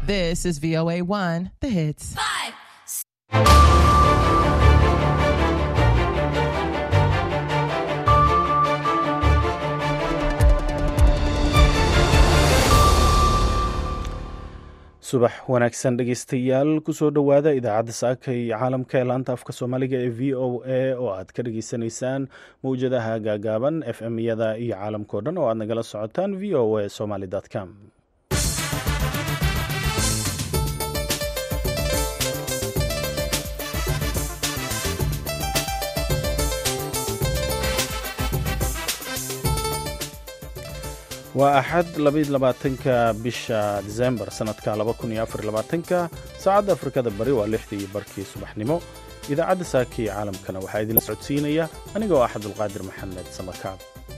This is VOA1, The Hits. subax wanaagsan dhegeystayaal kusoo dhowaada idaacadda saaka iyo caalamka ee laanta afka soomaaliga ee v o a oo aad ka dhageysanaysaan mawjadaha gaagaaban f m yada iyo caalamkao dhan oo aad nagala socotaan v o a somaly com. waa axad 22 bisha disembar sanadka 2024 saacadda afrikada bari waa 6 barkii subaxnimo. idaacadda saaka iyo caalamkana waxaa idinla socodsiinaya aniga oo Cabdulqaadir Maxamed Samakaab.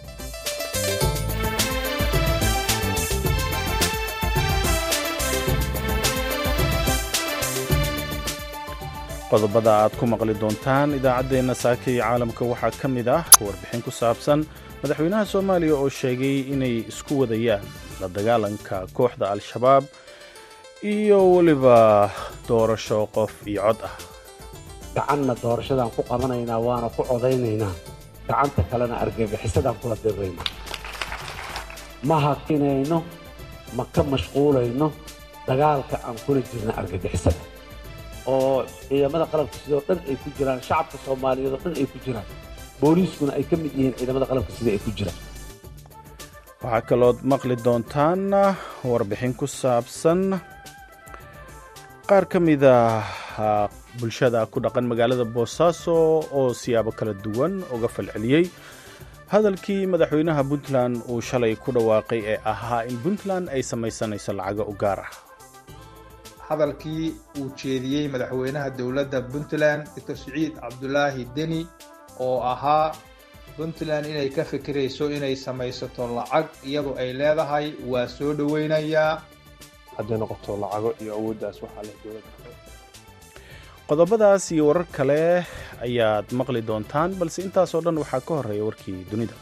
qodobada aad ku maqli doontaan idaacaddeenna saaka iyo caalamka waxaa ka mid ah warbixin ku saabsan madaxweynaha Soomaaliya oo sheegay inay isku wadayaan la dagaalanka kooxda Al-Shabaab iyo waliba doorasho qof iyo cod ah. gacanna doorashadan ku qabanaynaa waana ku codaynaynaa, gacanta kalena argagixisadaan kula dirraynaa. ma hakinayno, ma ka mashquulayno dagaalka aan kula jirna argagixisada oo ciidamada qalabka sidoo dhan ay ku jiraan, shacabka Soomaaliyeed oo dhan ay ku jiraan, booliiskuna ay ka mid yihiin ciidamada qalabka sida ay ku jiraan. waxaa kaloo maqli doontaan warbixin ku saabsan qaar ka mid ah bulshada ku dhaqan magaalada Boosaaso oo siyaabo kala duwan uga falceliyey hadalkii madaxweynaha Puntland uu shalay ku dhawaaqay ee ahaa in Puntland ay samaysanayso lacago u gaar ah. hadalkii uu jeediyey madaxweynaha dowladda Puntland Dr. Siciid Cabdulaahi Deni oo ahaa Puntland inay ka fikirayso inay samaysato lacag iyadoo ay leedahay waa soo dhaweynayaa. hadday noqoto lacago iyo awooddaas waxaa leh dowladda. qodobadaas iyo warar kale ayaad maqli doontaan, balse intaasoo dhan waxaa ka horreeya warkii dunida.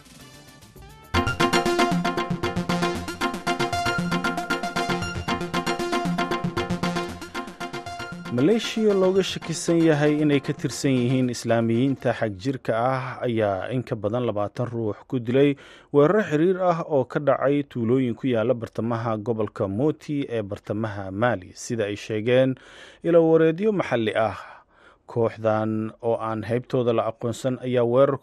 maleeshiya looga shakisan yahay inay ka tirsan yihiin islaamiyiinta xagjirka ah ayaa in ka badan 20 ruux ku dilay weerar xiriir ah oo ka dhacay tuulooyin ku yaala bartamaha gobolka Moti ee bartamaha Mali, sida ay sheegeen ilawareedyo maxalli ah. kooxdan oo aan haybtooda la aqoonsan ayaa weerar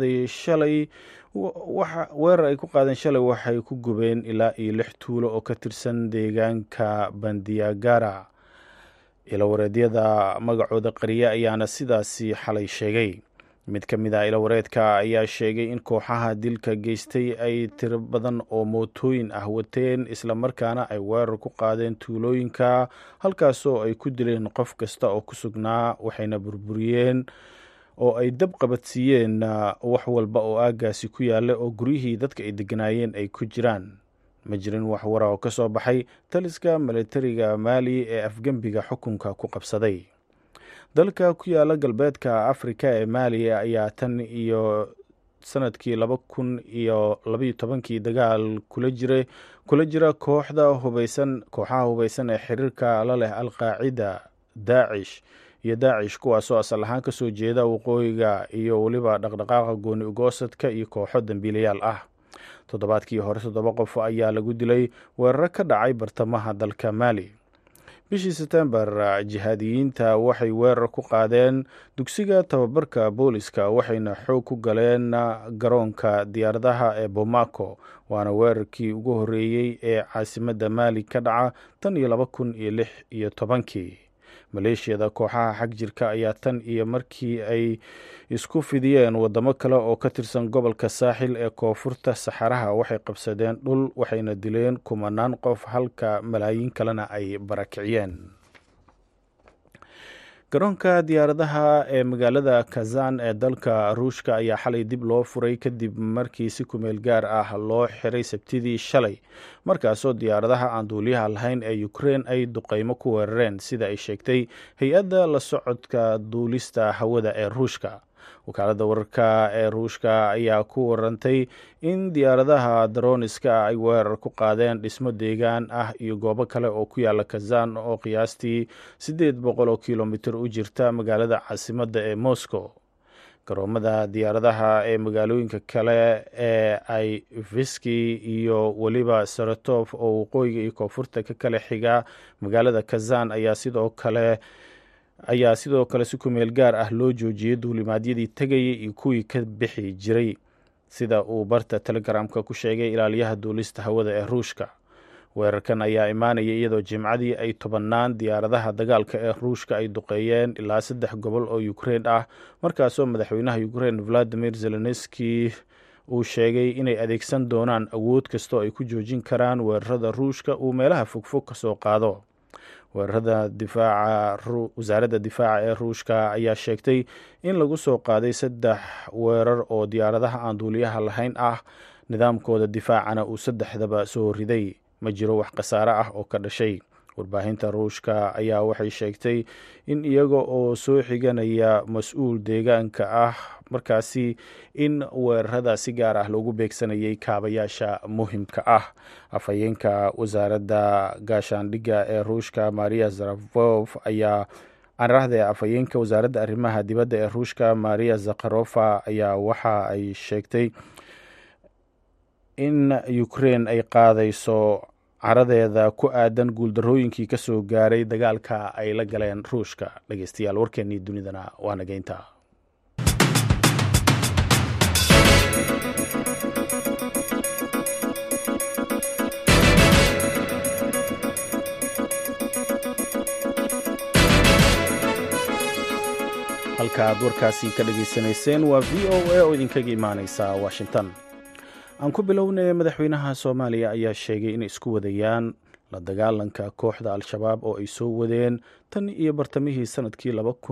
ay ku qaadeen shalay waxay ku gubeen ilaa 6 tuulo oo ka tirsan deegaanka Bandiagara. ilawareedyada magacooda qariya ayaana sidaasi xalay sheegay. mid ka mid ah ilawareedka ayaa sheegay in kooxaha dilka geystay ay tiro badan oo mootooyin ah wateen, islamarkaana ay weerar ku qaadeen tuulooyinka halkaasoo ay ku dileen qof kasta oo ku sugnaa, waxayna burburiyeen oo ay dab qabadsiiyeen wax walba oo aaggaasi ku yaalla oo guryihii dadka ay deganaayeen ay ku jiraan. ma jirin wax wara oo ka soo baxay taliska militariga Mali ee afgembiga xukunka ku qabsaday. dalka ku yaala galbeedka Afrika ee Mali ayaa tan iyo sanadkii 2012 dagaal kula jira kooxaha hubeysan ee xiriirka la leh Al-Qaacida, Daacish kuwaasoo asal ahaan ka soo jeeda waqooyiga iyo waliba dhaqdhaqaaqa gooni ugoosadka iyo kooxo dambiilayaal ah. toddobaadkii hore 7 qof ayaa lagu dilay weerar ka dhacay bartamaha dalka Mali. bishii September jihaadiyiinta waxay weerar ku qaadeen dugsiga tababarka booliska, waxayna xoog ku galeen garoonka diyaaradaha ee Bamako, waana weerarkii ugu horreeyey ee caasimadda Mali ka dhaca tan iyo 2016. maleeshiyada kooxaha xagjirka ayaa tan iyo markii ay isku fidiyeen wadamo kale oo ka tirsan gobolka saaxil ee koonfurta saxaraha waxay qabsadeen dhul, waxayna dileen 10 qof halka malaayiin kalena ay barakiciyeen. garoonka diyaaradaha ee magaalada Kazan ee dalka Ruushka ayaa xalay dib loo furay kadib markii si kumeel gaar ah loo xiray Sabtidii shalay, markaasoo diyaaradaha aan duuliyaha lahayn ee Ukraine ay duqeymo ku weerareen, sida ay sheegtay hay-adda la socodka duulista hawada ee Ruushka. wakaaladda wararka ee ruushka ayaa ku warantay in diyaaradaha daroniska ay weerar ku qaadeen dhismo deegaan ah iyo goobo kale oo ku yaala kazan oo qiyaastii 800 oo kilomitir u jirta magaalada caasimadda ee moscow. garoomada diyaaradaha ee magaalooyinka kale ee ay viski iyo weliba saratov oo waqooyiga iyo koonfurta ka kala xiga magaalada kazan ayaa sidoo kale si ku meel gaar ah loo joojiyey duulimaadyadii tegayay iyo kuwii ka bixi jiray, sida uu barta telegramka ku sheegay ilaaliyaha duulista hawada ee ruushka. weerarkan ayaa imaanaya iyadoo jimcadii ay 10 diyaaradaha dagaalka ee ruushka ay duqeeyeen ilaa 3 gobol oo Ukraine ah, markaasoo madaxweynaha Ukraine Volodymyr Zelensky uu sheegay inay adeegsan doonaan awood kastoo ay ku joojin karaan weerarada ruushka uu meelaha fogfog ka soo qaado. wasaaradda difaaca ee ruushka ayaa sheegtay in lagu soo qaaday 3 weerar oo diyaaradaha aan duuliyaha lahayn ah, nidaamkooda difaacana uu 3daba soo riday. ma jiro wax khasaare ah oo ka dhashay. warbaahinta ruushka ayaa waxay sheegtay in iyaga oo soo xiganaya mas-uul deegaanka ah markaasi in weerarada si gaar ah loogu beegsanayay kaabayaasha muhimka ah. afhayeenka wasaaradda gaashaandhigga ee ruushka Maria Zakharova ayaa afhayeenka wasaaradda arrimaha dibadda ee ruushka Maria Zakharova ayaa waxa ay sheegtay in Ukraine ay qaadayso caradeeda ku aadan guuldarooyinkii ka soo gaaray dagaalka ay la galeen ruushka. dhegeystayaal warkeennii dunidana waa nageynta. halka aad warkaasi ka dhageysanayseen waa VOA oo idinkaga imaaneysa Washington. aan ku bilownay madaxweynaha Soomaaliya ayaa sheegay in isku wadayaan la dagaalanka kooxda Al-Shabaab oo ay soo wadeen tan iyo bartamihii sanadkii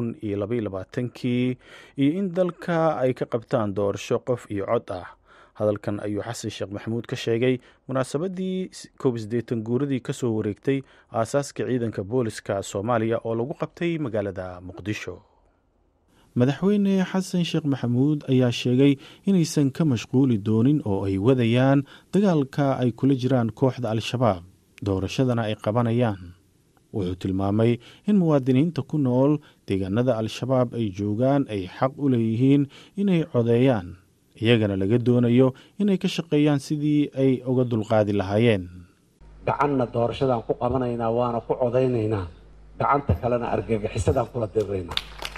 2022 iyo in dalka ay ka qabtaan doorasho qof iyo cod ah. hadalkan ayuu Xasan Sheekh Maxamuud ka sheegay munaasabadii 18 guuradii ka soo wareegtay aasaaska ciidanka booliska Soomaaliya oo lagu qabtay magaalada Muqdisho. madaxweyne xasan sheekh maxamuud ayaa sheegay inaysan ka mashquuli doonin oo ay wadayaan dagaalka ay kula jiraan kooxda Al-Shabaab, doorashadana ay qabanayaan. wuxuu tilmaamay in muwaadiniinta ku nool deegaanada Al-Shabaab ay joogaan ay xaq u leeyihiin inay codeeyaan, iyagana laga doonayo inay ka shaqeeyaan sidii ay uga dulqaadi lahaayeen. gacanna doorashadaan ku qabanaynaa waana ku codaynaynaa, gacanta kalena argagixisadaan kula diriraynaa.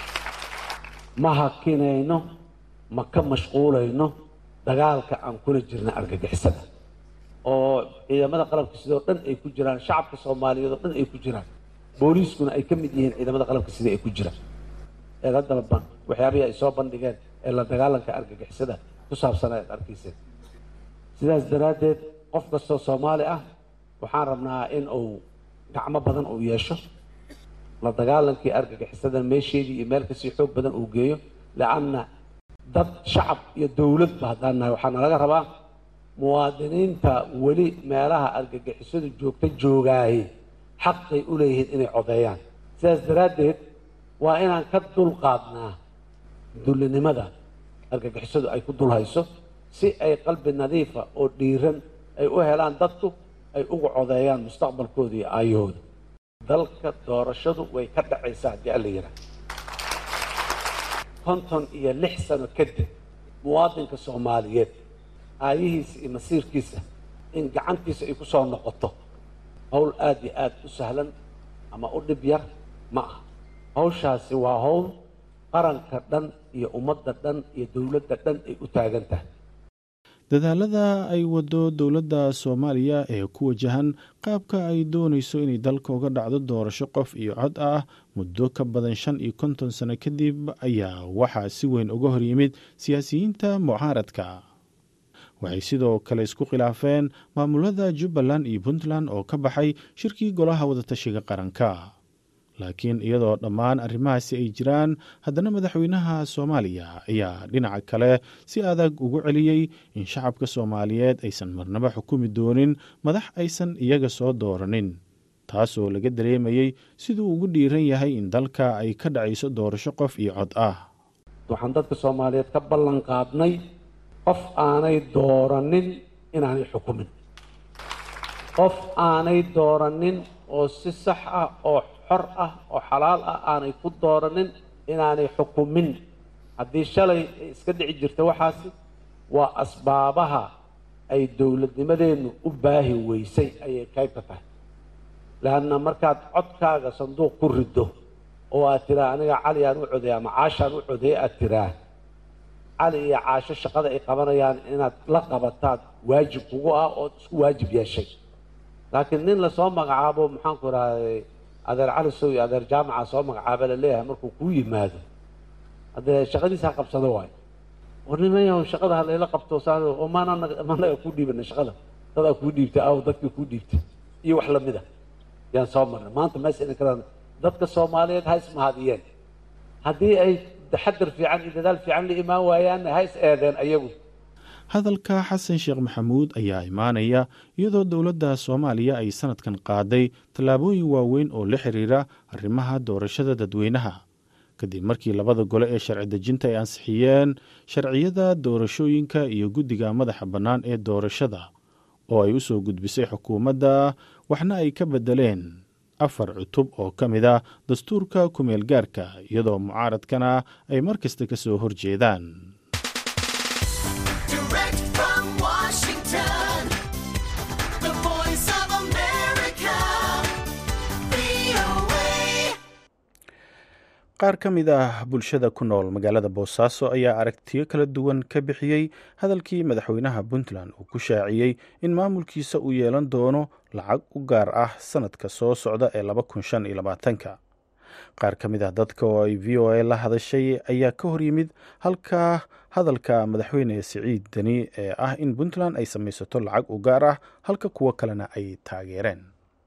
ma hakinayno, ma ka mashquulayno dagaalka aan kula jirna argagixisada oo ciidamada qalabka sidoo dhan ay ku jiraan, shacabka Soomaaliyeed oo dhan ay ku jiraan, booliiskuna ay ka mid yihiin ciidamada qalabka sida ay ku jiraan. eedadalban waxyaabihii ay soo bandhigeen ee la dagaalanka argagixisada ku saabsan ay arkayseen. sidaas daraaddeed qof kastoo Soomaali ah waxaan rabnaa in uu gacmo badan uu yeesho, la dagaalankii argagixisada meesheedii iyo meel kasii xoog badan uu geeyo, laanna dad shacab iyo dowlad ba haddaan nahay waxaana laga rabaa muwaadiniinta weli meelaha argagixisadu joogaayay xaqay u leeyihiin inay codeeyaan. sidaas daraaddeed waa inaan ka dulqaadnaa dullinimada argagixisadu ay ku dulhayso si ay qalbi nadiifa oo dhiiran ay u helaan dadku ay ugu codeeyaan mustaqbalkooda iyo aayahooda. dalka doorashadu way ka dhacaysaa haddii alla yidhaah. 56 sano kadib muwaadinka Soomaaliyeed aayihiisa iyo masiirkiisa in gacantiisa ay ku soo noqoto hawl aad iyo aad u sahlan ama u dhib yar ma aha. hawshaasi waa hawl qaranka dhan iyo ummadda dhan iyo dowladda dhan ay u taagan tahay. dadaalada ay wado dowladda Soomaaliya ee ku wajahan qaabka ay doonayso inay dalka uga dhacdo doorasho qof iyo cod ah muddo ka badan 50 sano kadib ayaa waxaa si weyn uga hor yimid siyaasiyiinta mucaaradka. waxay sidoo kale isku khilaafeen maamulada Jubbaland iyo Puntland oo ka baxay shirkii golaha wadatashiga qaranka. laakiin iyadoo dhammaan arrimahaasi ay jiraan, haddana madaxweynaha Soomaaliya ayaa dhinaca kale si adag ugu celiyey in shacabka Soomaaliyeed aysan marnaba xukumi doonin madax aysan iyaga soo dooranin, taasoo laga dareemayey siduu ugu dhiiran yahay in dalka ay ka dhacayso doorasho qof iyo cod ah. waxaan dadka Soomaaliyeed ka ballan qaadnay qof aanay dooranin inaanay xukumin, qof aanay dooranin oo si sax ah oo xor ah oo xalaal ah aanay ku dooranin inaanay xukumin. haddii shalay iska dhici jirta waxaasi waa asbaabaha ay dowladnimadeennu u baahi weysay ayay qayb ka tahay. laanna markaad codkaaga sanduuq ku riddo oo aad tiraa aniga cali aan u codeey ama caashaan u codeey aad tiraa, cali iyo caasho shaqada ay qabanayaan inaad la qabataad waajib kugu ah oo isku waajib yeeshay. laakiin nin lasoo magacaabo maxaan ku idhahday adeer cali sow iyo adeer jaamaca soo magacaaba la leeyahay markuu kuu yimaado haddee shaqadiisa ha qabsado waayo. war nimayaw shaqada ha layla qabto oo maanaga kuu dhiibana shaqada dadaa kuu dhiibtay aw dadkii kuu dhiibtay iyo wax lamid a yaan soo marnay. maanta meesha inay karaan dadka Soomaaliyeed ha ismahadiyeen, haddii ay taxadar fiican iyo dadaal fiican la imaan waayaanna ha is eedeen ayagu. hadalka xasan sheekh maxamuud ayaa imaanaya iyadoo dowladda Soomaaliya ay sanadkan qaaday tallaabooyin waaweyn oo la xiriira arrimaha doorashada dadweynaha kadib markii labada gole ee sharci dejinta ay ansixiyeen sharciyada doorashooyinka iyo guddiga madaxa bannaan ee doorashada oo ay u soo gudbisay xukuumadda, waxna ay ka beddeleen 4 cutub oo ka mid ah dastuurka ku-meel gaarka, iyadoo mucaaradkana ay mar kasta ka soo horjeedaan. qaar ka mid ah bulshada ku nool magaalada Boosaaso ayaa aragtiyo kala duwan ka bixiyey hadalkii madaxweynaha Puntland uu ku shaaciyey in maamulkiisa uu yeelan doono lacag u gaar ah sanadka soo socda ee 2025. qaar ka mid ah dadka oo ay VOA la hadashay ayaa ka hor yimid hadalka madaxweyne Siciid Deni ee ah in Puntland ay samaysato lacag u gaar ah halka kuwa kalena ay taageereen.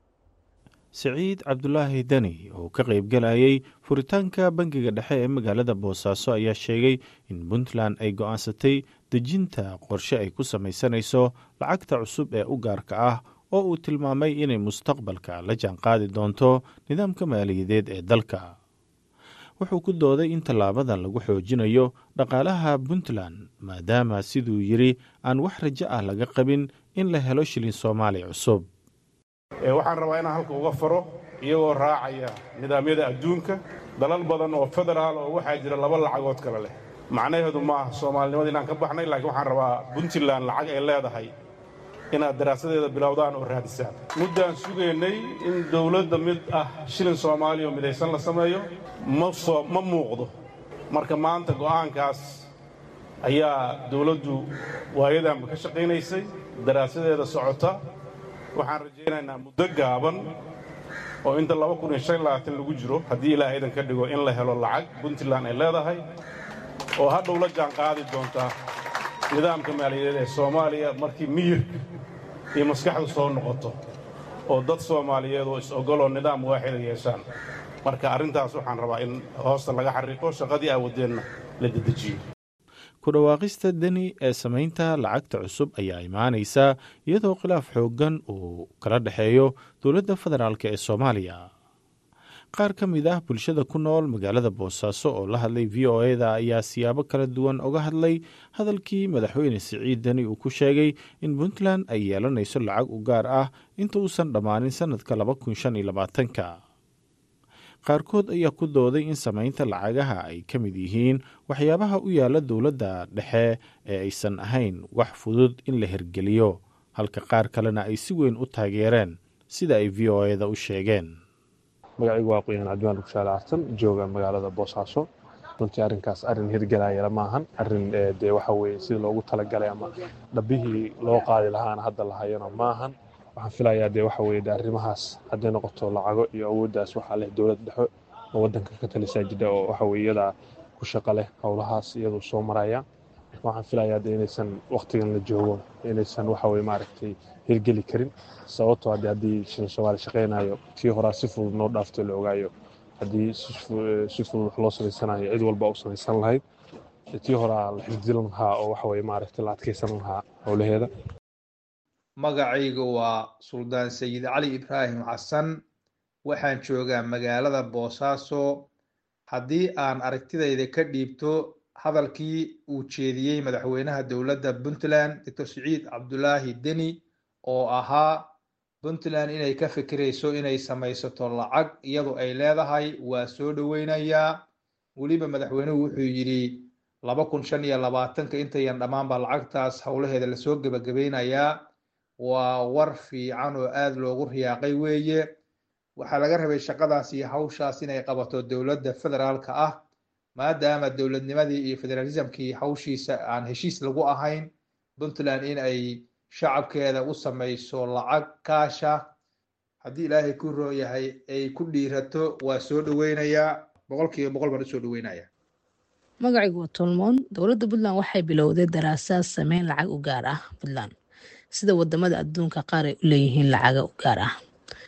Siciid Cabdulaahi Deni oo ka qayb galayay furitaanka bangiga dhexe ee magaalada Boosaaso ayaa sheegay in Puntland ay go'aansatay dejinta qorshe ay ku samaysanayso lacagta cusub ee u gaarka ah oo uu tilmaamay inay mustaqbalka la jaanqaadi doonto nidaamka maaliyadeed ee dalka. wuxuu ku dooday in tallaabadan lagu xoojinayo dhaqaalaha Puntland maadaama siduu yiri aan wax rajo ah laga qabin in la helo shilin Soomaali cusub. waxaan rabaa inaan halka uga faro iyagoo raacaya nidaamyada adduunka dalal badan oo federaal oo waxaa jira laba lacagood kale leh. macnaheedu ma aha Soomaalinimada inaan ka baxnay, laakiin waxaan rabaa Puntland lacag ay leedahay inaad daraasadeeda bilowdaan oo raadisaan. muddaan sugaynay in dawladda mid ah shilin Soomaali oo midaysan la sameeyo ma muuqdo. marka maanta go'aankaas ayaa dawladdu waayadanba ka shaqaynaysay, daraasadeeda socota. waxaan rajaynaynaa muddo gaaban oo inta 2025 lagu jiro haddii Ilaahay idan ka dhigo in la helo lacag Puntland ay leedahay oo hadhow la jaan qaadi doonta nidaamka maaliyadeed ee Soomaaliya markii miyirka iyo maskaxdu soo noqoto oo dad Soomaaliyeed oo is ogoloo nidaam waaxid ay yeeshaan. marka arrintaas waxaan rabaa in hoosta laga xariiqo, shaqadii awoodeenna la dedejiyo. ku dhawaaqista Deni ee samaynta lacagta cusub ayaa imaanaysa iyadoo khilaaf xooggan uu kala dhexeeyo dowladda federaalk ee Soomaaliya. qaar ka mid ah bulshada ku nool magaalada Boosaaso oo la hadlay VOA-da ayaa siyaabo kala duwan uga hadlay hadalkii madaxweyne Siciid Deni uu ku sheegay in Puntland ay yeelanayso lacag u gaar ah inta uusan dhammaanin sanadka 2025. qaarkood ayaa ku dooday in samaynta lacagaha ay ka mid yihiin waxyaabaha u yaala dowladda dhexe ee aysan ahayn wax fudud in la hirgeliyo, halka qaar kalena ay si weyn u taageereen sida ay VOA-da u sheegeen. magacaygu waa Qoyaan Cabdiwaan Rugshaale Artan, jooga magaalada Boosaaso. runtii arrinkaas arrin hirgelaya ma ahan, arrin dee waxa weeye sidii loogu talagalay ama dhabbihii loo qaadi lahaana hadda la hayana ma ahan. waxaan filayaa dee waxa weeye arrimahaas hadday noqoto lacago iyo awooddaas waxaa leh dowlad dhexe oo waddanka ka talisaa jidha oo waxa weeye iyadaa ku shaqo leh howlahaas iyadoo soo maraya. waxaan filayaa dee inaysan waqtigan la joogo inaysan waxa weeye maaragtay hirgeli karin, sababtoo haddii shilin Soomaali shaqaynayo tii horaa si fudud noo dhaafto la ogaayo. haddii si fudud wax loo samaysanayo cid walba u samaysan lahayd, tii horaa la xifdilan lahaa oo waxa weeye maaragtay la adkaysan lahaa howlaheeda. magacaygu waa Suldaan Sayid Cali Ibraahim Xasan, waxaan joogaa magaalada Boosaaso. haddii aan aragtidayda ka dhiibto hadalkii uu jeediyey madaxweynaha dowladda puntland doctor siciid cabdulaahi deni oo ahaa puntland inay ka fikirayso inay samaysato lacag iyadu ay leedahay waa soo dhoweynayaa. weliba madaxweynuhu wuxuu yidhi 2025 intayan dhammaanba lacagtaas howlaheeda lasoo gebagabeynayaa. waa war fiican oo aad loogu riyaaqay weeye. waxaa laga rabay shaqadaas iyo hawshaas inay qabato dowladda federaalka ah, maadaama dowladnimadii iyo federalismkii hawshiisa aan heshiis lagu ahayn. puntland in ay shacabkeeda u samayso lacag kaasha, haddii ilaahay ku roo yahay ay ku dhiirato, waa soo dhoweynayaa. 100% baan usoo dhoweynayaa. magacaygu waa tolmoon. dowladda puntland waxay bilowday daraasaad sameyn lacag u gaar ah puntland, sida wadamada adduunka qaar ay u leeyihiin lacaga u gaar ah.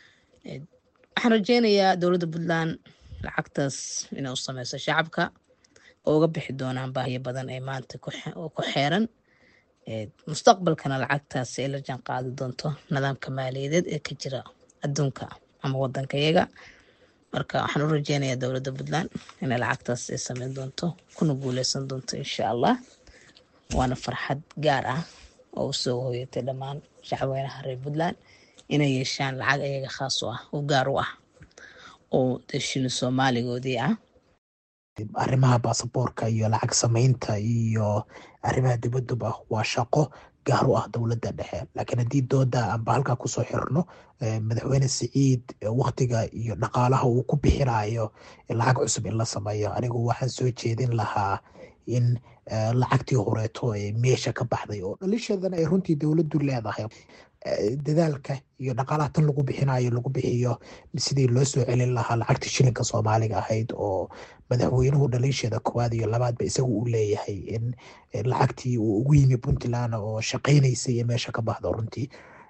waxaan rajeynayaa dowladda puntland lacagtaas inay u sameyso shacabka oo uga bixi doonaan baahiyo badan ee maanta ku xeeran. mustaqbalkana lacagtaas ay la jaan qaadi doonto nidaamka maaliyadeed ee ka jira adduunka ama wadanka iyaga. marka waxaan u rajeynayaa dowladda puntland inay lacagtaas ay sameyn doonto kuna guuleysan doonto insha allah. waana farxad gaar ah oo usoo hooyatay dhammaan shacabweynaha reer puntland inay yeeshaan lacag ayaga khaas u ah oo gaar u ah oo shilin soomaaligoodii ah. arrimaha baasaboorka iyo lacag samaynta iyo arrimaha dibaduba waa shaqo gaar u ah dowladda dhexe. laakiin haddii dooda aanba halkaa kusoo xirno, madaxweyne siciid waktiga iyo dhaqaalaha uu ku bixinayo lacag cusub in la sameeyo, anigu waxaan soo jeedin lahaa in lacagtii horeeto ee meesha ka baxday oo dhalishadan ay runtii dowladdu leedahay, dadaalka iyo dhaqaalaha tan lagu bixinayo lagu bixiyo sidii loo soo celin lahaa lacagtii shilinka soomaaliga ahayd oo madaxweynuhu dhaliisheeda 1 iyo 2 isagu uu leeyahay in lacagtii uu ugu yimi puntland oo shaqaynaysay ee meesha ka baxdo. runtii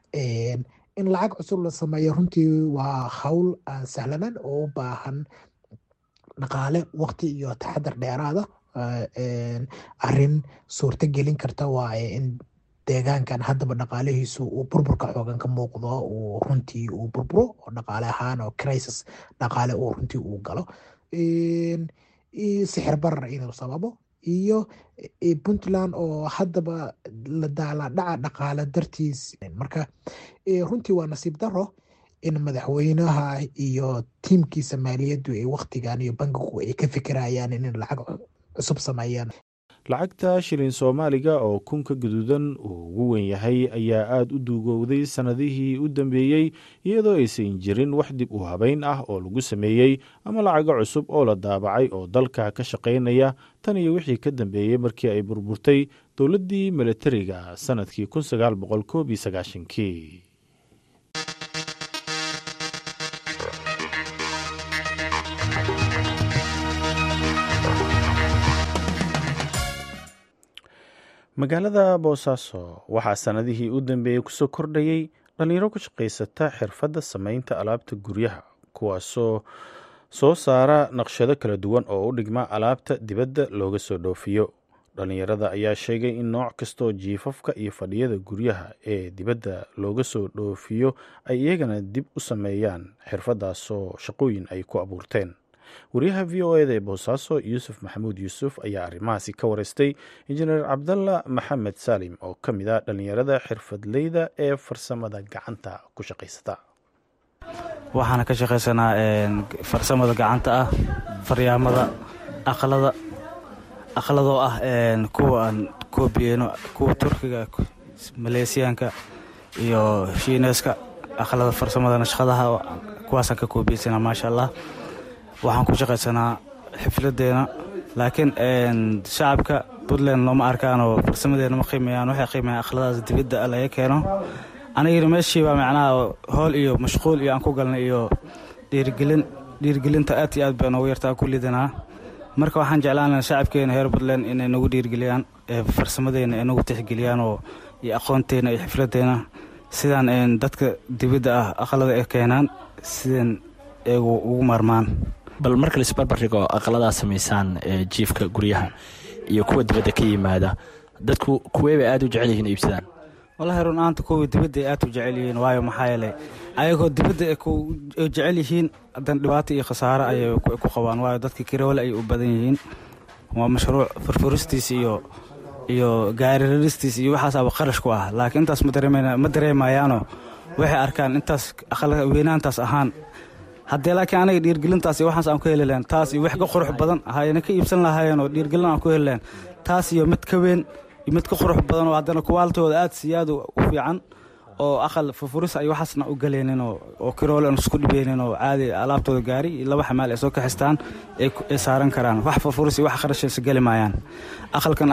in lacag cusub la sameeyo runtii waa hawl aan sahlanan oo u baahan dhaqaale, waqti iyo taxadar dheeraada. arrin suurto gelin karta waaye in deegaankan haddaba dhaqaalihiisu uu burburka xoogan ka muuqdo, uu runtii uu burburo oo dhaqaale ahaan oo crisis dhaqaale uu runtii uu galo, sixir barar inuu sababo, iyo puntland oo haddaba la daaladhaca dhaqaale dartiis. marka runtii waa nasiib daro in madaxweynaha iyo tiimkiisa maaliyaddu ay waktigan iyo bankigu ay ka fikirayaan in lacag cusub sameeyaan. lacagta shilin soomaaliga oo kunka gaduudan uu ugu wen yahay ayaa aada u duugowday sannadihii u dambeeyey, iyadoo aysan jirin wax dib u habeyn ah oo lagu sameeyey ama lacago cusub oo la daabacay oo dalka ka shaqaynaya tan iyo wixii ka dambeeyey markii ay burburtay dowladdii milatariga sannadkii 1991. magaalada boosaaso waxaa sannadihii u dambeeyey kusoo kordhayey dhallinyaro ku shaqaysata xirfadda samaynta alaabta guryaha, kuwaasoo soo saara naqshado kala duwan oo u dhigma alaabta dibadda looga soo dhoofiyo. dhallinyarada ayaa sheegay in nooc kastoo jiifafka iyo fadhiyada guryaha ee dibadda looga soo dhoofiyo ay iyagana dib u sameeyaan xirfaddaasoo shaqooyin ay ku abuurteen. wariyaha v o eda ee boosaaso yuusuf maxamuud yuusuf ayaa arrimahaasi ka wareystay injineer cabdalla maxamed saalim oo ka mid ah dhallinyarada xirfadleyda ee farsamada gacanta ku shaqaysata. waxaana ka shaqaysanaa farsamada gacanta ah, faryaamada, aqladoo ah kuwa aan koobiyeyno, kuwa turkiga, maleesiyaanka iyo shiineeska. aqlada farsamada nashqadaha kuwaasaan ka koobiyeysana maasha allah. waxaan ku shaqaysanaa xifladeena, laakiin shacabka puntland looma arkaanoo farsamadeena ma qiimeeyaan. waxay qiimeeyaan aqladaas dibadda laga keeno. anigina meeshiibaa macnaha howl iyo mashquul iyo aan ku galnay iyo dhiirgelinta aad iyo aad baa noogu yartaa ku lidanaa. marka waxaan jeclaanaa shacabkeena reer puntland inay nagu dhiirgeliyaan, farsamadeena ay nagu tixgeliyaan iyo aqoonteena iyo xifladeena, sidaan dadka dibadda ah aqlada ay keenaan sidaan eegu ugu maarmaan. bal marka la isbarbardhigo aqladaa samaysaan jiifka guryaha iyo kuwa dibadda ka yimaada, dadku kuweebay aad u jecel yihiin iibsadaan? wallahi runaanta kuwa dibadda ay aad u jecel yihiin, waayo maxaa yeelay ayagoo dibadda ay jecel yihiin haddana dhibaato iyo khasaare ayay ku qabaan, waayo dadka kiroole ayay u badan yihiin. waa mashruuc furfuristiis iyo gaariristiis iyo waxaasaba qarash ku ah, laakiin intaas ma dareemayaano waxay arkaan intaas weynaantaas ahaan. haddee laakiin anaga dhiirgelintaas iyo waxaas aan ku heli lahayn taas iyo wax ka qurux badan hayna ka iibsan lahaayeen oo dhiirgelin aan ku heli lahayn taas iyo mid ka weyn iyo mid ka qurux badan oo haddana kuwaaltooda aad siyaad u fiican oo aqal furfuris ay waxaasna u galeenin oo kiroole aan isku dhibeenin oo caadi alaabtooda gaari iyo laba xamaal ay soo kaxistaan ay saaran karaan. wax furfuris iyo wax qarashaysa gali maayaan. aqalka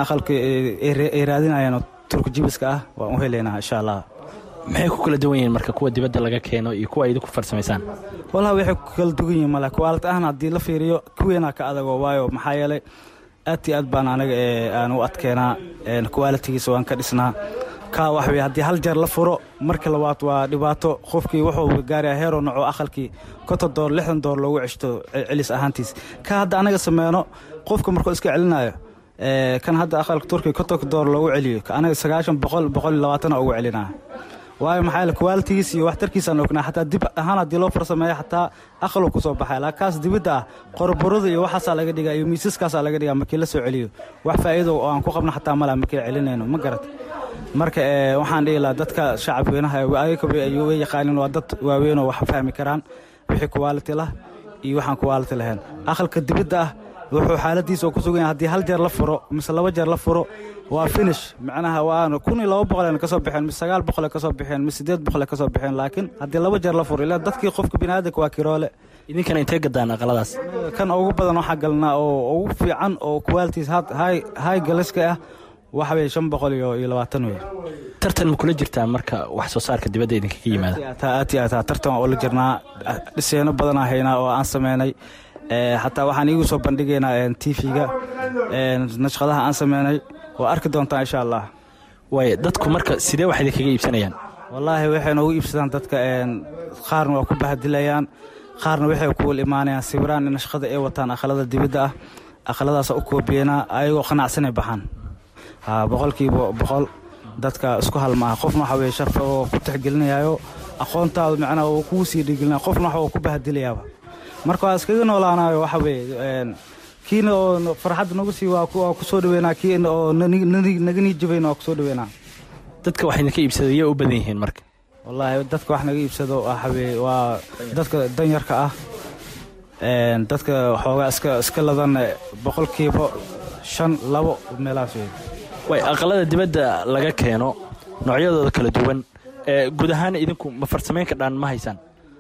ay raadinayaan oo turku jibiska ah waan u heleynaa insha allah. maxay ku kala duwan yihiin marka kuwa dibadda laga keeno iyo kuwa idinku farsamaysaan? wallahi waxay ku kala duwan yihiin mala kuwaalta ahna haddii la fiiriyo kuweena ka adago waayo maxaa yeelay aad iyo aad baan anaga aan u adkeenaa kuwaalitigiisa waan ka dhisnaa. ka wax weeye haddii hal jeer la furo marka labaad waa dhibaato. qofkii wuxuu gaarayaa heeroo noco aqalkii $50 $60 loogu ceshto celis ahaantiis. ka hadda anaga sameyno qofka markuu iska celinayo kan hadda aqalka turkiga $50 loogu celiyo ka anaga 90 120 ugu celinaa. waayo maxaa yeelay quality-giisa iyo waxtarkiisa aan ognaa xataa dib ahaan haddii loo farsameeyo xataa aqalku ku soo baxay laakiin kaas dibadda ah qorborada iyo waxaasaa laga dhigaa iyo miisaskaasaa laga dhigaa markii la soo celiyo wax faa'iido oo aan ku qabno xataa mala markii celinayno ma garat. marka waxaan dhihi lahaa dadka shacab weynaha ay way yaqaanin waa dad waaweyn oo wax fahmi karaan wixii quality lah iyo waxaan quality lahayn. aqalka dibadda ah wuxuu xaaladiisa ku sugan yahay haddii hal jeer la furo mise laba jeer la furo waa finish macnaha waa 1200 ka soo bixin mise 900 ka soo bixin mise 800 ka soo bixin laakiin haddii laba jeer la furo ilaa dadkii qofka bini'aadamka waa kiroole. idinkana intee gadaan aqaladaas? kan ugu badan waxa galnaa oo ugu fiican oo quality high galaska ah waxa weeye 520 weey. tartan ma kula jirtaan marka wax soo saarka dibadda idinka ka yimaada? taa tartan oo la jirnaa dhiseeno badan haynaa oo aan sameynay xataa waxaan iigu soo bandhigaynaa TV-ga nashqadaha aan sameynay waa arki doontaa insha allah. way dadku marka sidee wax idinkaga iibsanayaan? wallaahi waxay noogu iibsadaan dadka qaarna waa ku bahadilayaan qaarna waxay ku imaanayaan sawiraan in nashqada ay wataan aqalada dibadda ah aqaladaas u koobiyana ayagoo qanacsanay baxaan. boqolkiiba boqol dadka isku hal maaha. qofna waxa weeye sharaf oo ku tixgelinayo aqoontaada macnaha oo kugu sii dhigelinaya qofna waxa uu ku bahadilayaa marka waa iskaga noolaanayo waxa weeye kiina oo farxad nagu sii waa ku soo dhaweynaa kiina oo naga nii jabayna waa ku soo dhaweynaa. dadka wax idinka iibsado yaa u badan yihiin marka? wallaahi dadka wax naga iibsado waxa weeye waa dadka danyarka ah dadka xoogaa iska ladan boqolkiiba 5-2 meelahaas weeye. way aqalada dibadda laga keeno noocyadooda kala duwan guud ahaan idinku ma farsamayn ka dhaan ma haysaan?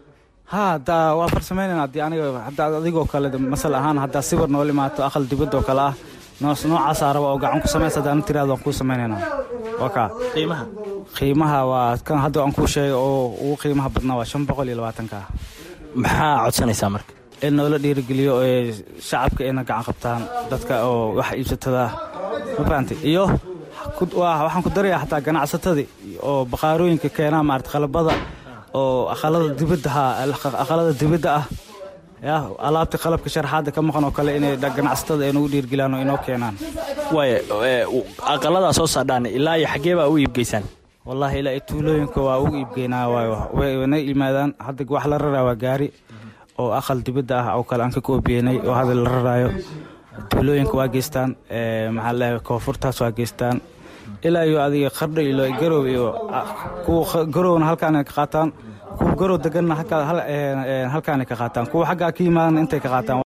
waa farsameynayna haddii hadda adigoo kale masal ahaan haddaa sawir noo imaato aqal dibadoo kale ah noocaasaa raba oo gacan ku samaysa haddaan tiraado waan kuu samaynaynaa. waa kaa qiimaha waa kan hadda aan kuu sheegay oo ugu qiimaha badnaa waa 520 maxaa codsanaysaa marka? in noola dhiirigeliyo shacabka ayna gacan qabtaan dadka oo wax iibsatada ma fahantay iyo waxaan ku darayaa xataa ganacsatadii oo baqaarooyinka keenaa maarata qalabada oo aqalada dibadda ah alaabta qalabka sharaxaadda ka maqan oo kale inay ganacsatada ay nagu dhiirgelaan oo inoo keenaan. waaye aqaladaa soo saadhaan ilaa iyo xaggee baa u iibgeysaan? wallaahi ilaa tuulooyinka waa ugu iibgeynaa waayo wayna yimaadaan hadda wax la raraa waa gaari oo aqal dibadda ah oo kale aan ka koobiyenay oo hadda la raraayo tuulooyinka waa geystaan maxaa leeyahay koonfurtaas waa geystaan ilaa iyo adiga qardho iyo garow iyo kuwa garowna halkaan ka qaataan kuwa garow deganna halkaan ka qaataan kuwa xagga ka yimaadana intay ka qaataan.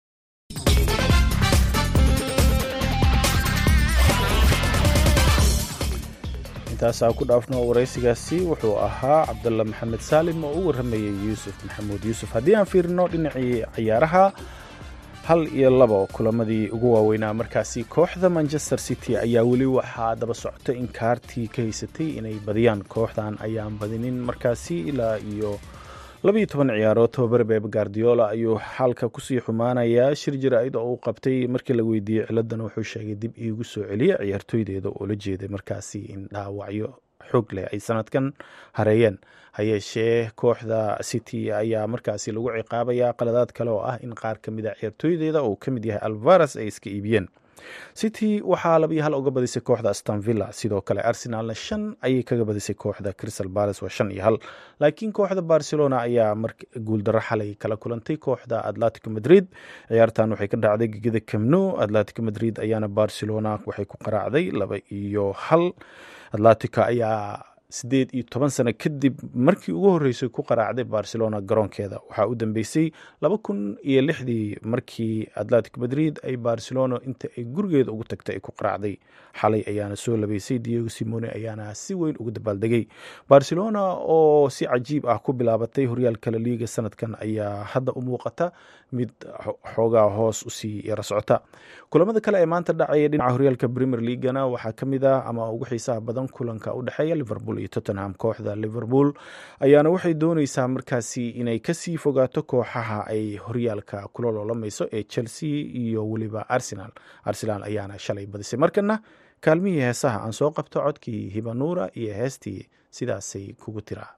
intaasaa ku dhaafno waraysigaasi wuxuu ahaa cabdalla maxamed saalim oo u warramayay yuusuf maxamuud yuusuf. haddii aan fiirino dhinacii ciyaaraha 1-2 kulamadii ugu waaweynaa markaasi kooxda Manchester City ayaa weli waxaa daba socota in kaartii ka haysatay inay badiyaan. kooxdan ayaan badinin markaasi ilaa iyo 12 ciyaarood. tababar Pep Guardiola ayuu xalka kusii xumaanayaa. shir jaraa'id oo uu qabtay markii la weydiiyey ciladan wuxuu sheegay dib iigu soo celiya ciyaartooydeeda oo la jeeday markaasi in dhaawacyo xoog leh ay sanadkan hareeyeen. hayeeshee kooxda City ayaa markaasi lagu ciqaabayaa qaladaad kale oo ah in qaar ka mid ah ciyaartooydeeda oo ka mid yahay Alvarez ay iska iibiyeen. city waxaa 2-1 uga badisay kooxda aston villa, sidoo kale arsenalna 5 ayay kaga badisay kooxda crystal palace waa 5-1, laakiin kooxda barcelona ayaa guuldaro xalay kala kulantay kooxda atletico madrid. ciyaartan waxay ka dhacday gegida Camp Nou. atletico madrid ayaana barcelona waxay ku qaraacday 2-1. atletico ayaa 18 sano kadib markii ugu horeysay ku qaraacday barcelona garoonkeeda. waxaa u dambeysay 2006 markii atletico madrid ay barcelona inta ay gurigeeda ugu tagtay ay ku qaraacday. xalay ayaana soo labeysay, Diego Simeone ayaana si weyn ugu dabaaldegay. barcelona oo si cajiib ah ku bilaabatay horyaalka La Liga sanadkan ayaa hadda u muuqata mid xoogaa hoos usii yara socota. kulamada kale ee maanta dhacaya dhinaca horyaalka Premier League-na waxaa ka mid ah ama ugu xiisaha badan kulanka u dhexeeya Liverpool iyo Tottenham. kooxda Liverpool ayaana waxay dooneysaa markaasi inay kasii fogaato kooxaha ay horyaalka kula loolamayso ee Chelsea iyo weliba Arsenal. Arsenal ayaana shalay badisay. markana kaalmihii heesaha aan soo qabto codkii Hibanuura iyo heestii sidaasay kugu tiraa.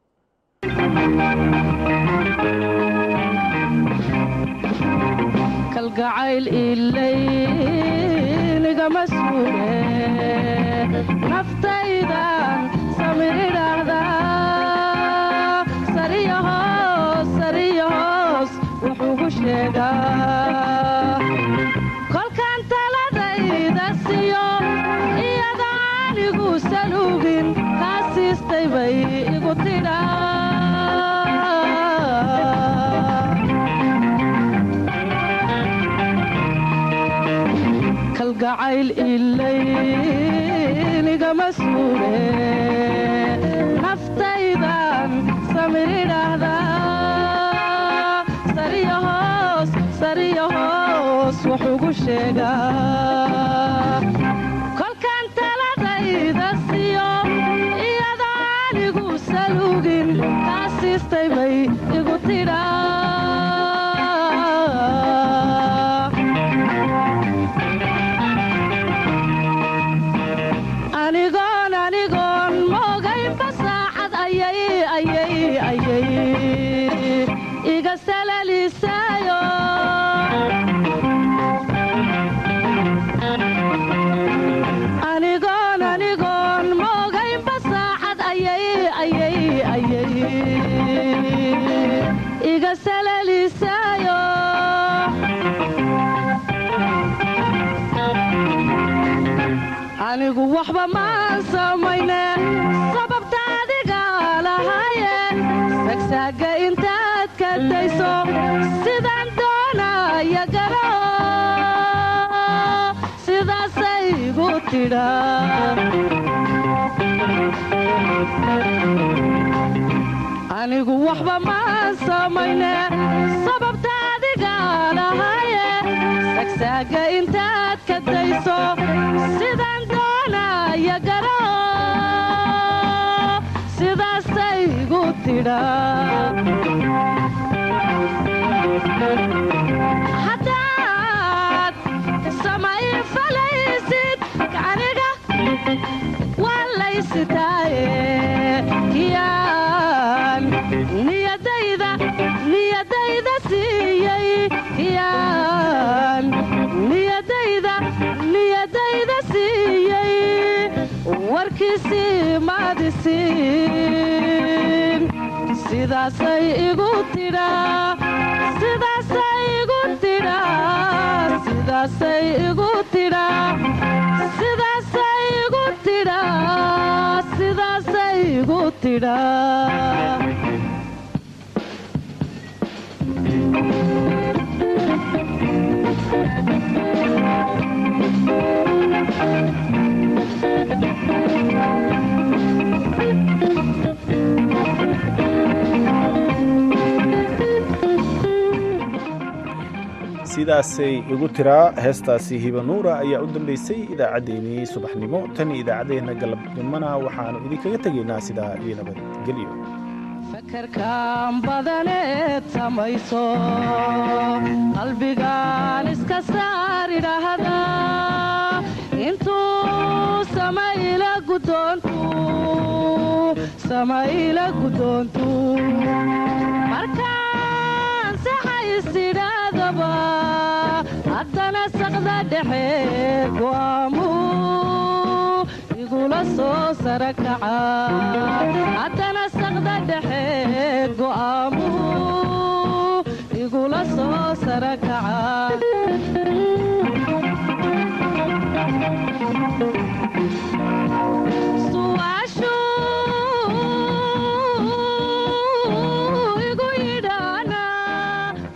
kalgacayl ilayniga masuule naftaydan samiridhaahda sariyahoos wuxuugu sheegaa kolkaan taladayda siyo iyada anigu salugin kaa siistay bay igu tidhaa kalgacayl ilayniga masuule naftaydan samiridhaahda sariyahoos wuxuugu sheegaa kolkaan taladayda siyo iyada anigu salugin kaa siistay bay igu tidhaa anigoon moogaynba saacad ayay iga salalisaayo anigoon moogaynba saacad ayay iga salalisaayo anigu waxba maan samayne sababta adiga lahaye sagsaaga intaad ka dayso sidaan doonaya garo sidaasay igu tidhaa anigu waxba maan samayne sababta adiga lahaye sagsaaga intaad ka dayso sidaan doonaya garo sidaasay igu tidhaa haddaad samay falaysid aniga waa laysitaaye kiyaan niyadayda siiyey kiyaan niyadayda siiyey warkiisii maadisiin sidaasay igu tidhaa sidaasay igu tidhaa sidaasay igu tidhaa sidaasay igu tidhaa sidaasay igu tidhaa sidaasay igu tiraa. heestaasi Hibanuura ayaa u dambeysay idaacaddeenii subaxnimo. tan idaacaddeenna galabnimona waxaanu idinkaga tegaynaa sidaa iyo nabadgelyo. fakarkan badaneed samayso qalbigaan iska saar idhaahda intuu samayla guddoontu markaan saxaysidhaadaba haddana saqda dhexe go'aamuu igula soo sara kaca haddana saqda dhexe go'aamuu igula soo sara kaca